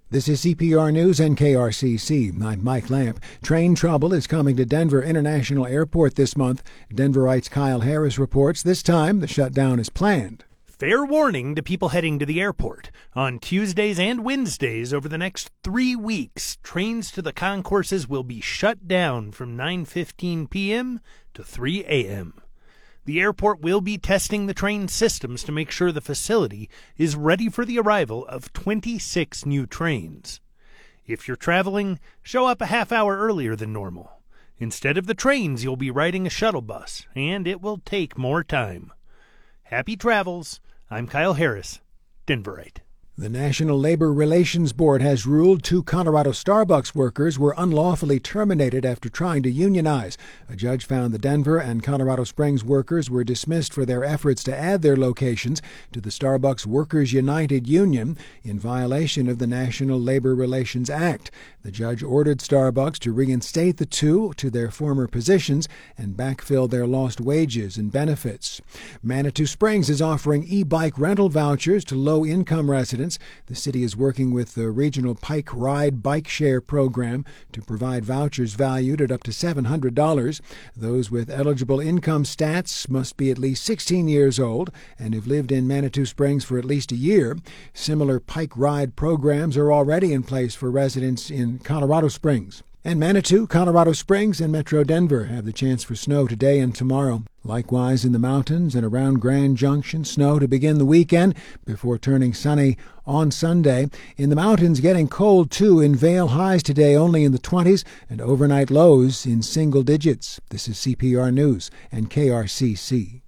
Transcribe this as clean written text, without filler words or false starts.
This is CPR News and KRCC. I'm Mike Lamp. Train trouble is coming to Denver International Airport this month. Denverite's Kyle Harris reports this time the shutdown is planned. Fair warning to people heading to the airport. On Tuesdays and Wednesdays over the next 3 weeks, trains to the concourses will be shut down from 9:15 p.m. to 3 a.m. The airport will be testing the train systems to make sure the facility is ready for the arrival of 26 new trains. If you're traveling, show up a half hour earlier than normal. Instead of the trains, you'll be riding a shuttle bus, and it will take more time. Happy travels. I'm Kyle Harris, Denverite. The National Labor Relations Board has ruled 2 Colorado Starbucks workers were unlawfully terminated after trying to unionize. A judge found the Denver and Colorado Springs workers were dismissed for their efforts to add their locations to the Starbucks Workers United Union in violation of the National Labor Relations Act. The judge ordered Starbucks to reinstate the 2 to their former positions and backfill their lost wages and benefits. Manitou Springs is offering e-bike rental vouchers to low-income residents. The city is working with the regional Pike Ride Bike Share program to provide vouchers valued at up to $700. Those with eligible income stats must be at least 16 years old and have lived in Manitou Springs for at least a year. Similar Pike Ride programs are already in place for residents in Colorado Springs. And Manitou, Colorado Springs, and Metro Denver have the chance for snow today and tomorrow. Likewise, in the mountains and around Grand Junction, snow to begin the weekend before turning sunny on Sunday. In the mountains, getting cold, too. In Vail, highs today only in the 20s and overnight lows in single digits. This is CPR News and KRCC.